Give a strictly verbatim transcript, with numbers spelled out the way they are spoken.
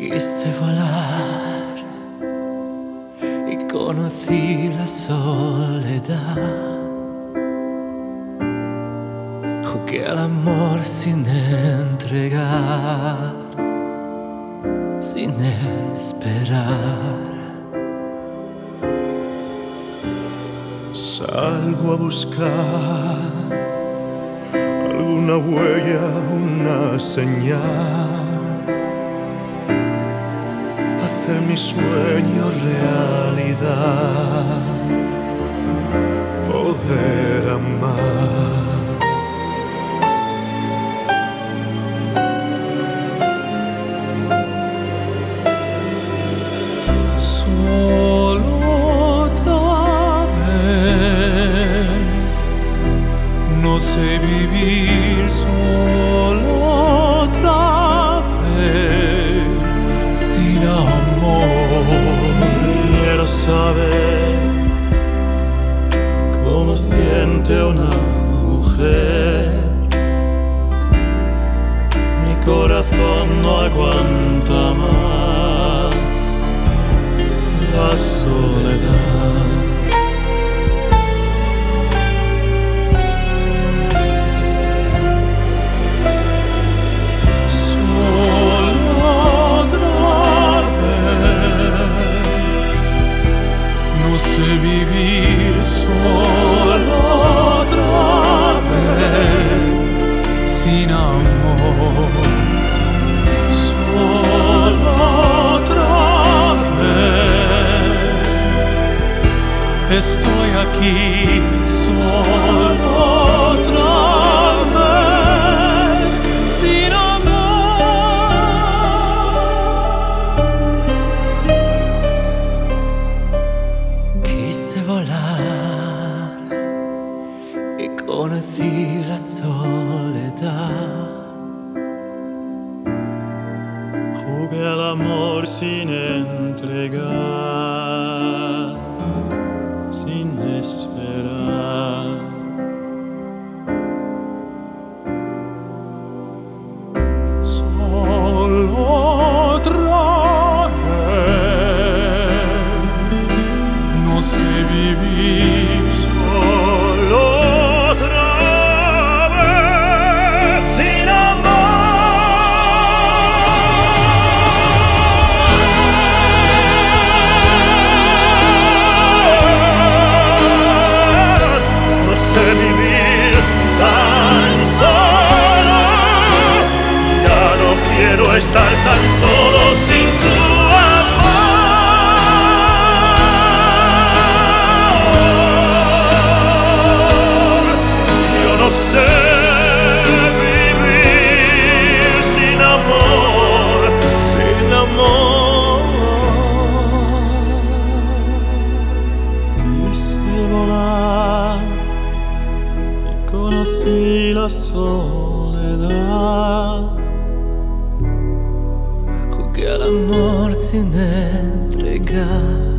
Quise volar y conocí la soledad. Jugué al amor sin entregar, sin esperar. Salgo a buscar alguna huella, una señal, hacer mi sueño realidad, poder amar. Solo otra vez, no sé vivir solo otra vez sin amor. Quiero saber cómo siente una mujer. Mi corazón no aguanta más la soledad. Solo otra vez, no sé vivir solo otra vez sin amor. Solo otra vez estoy aquí, solo otra vez sin amor. Quise volar y conocí la soledad. Jugué al amor sin entregar, sin esperar. Solo otra vez, no sé vivir Solo otra vez sin amor. No sé vivir tan solo. Ya no quiero estar tan solo sin tu amor. Yo no sé vivir sin amor, sin amor. Quise volar y conocí la soledad. Jugué al amor sin entregar,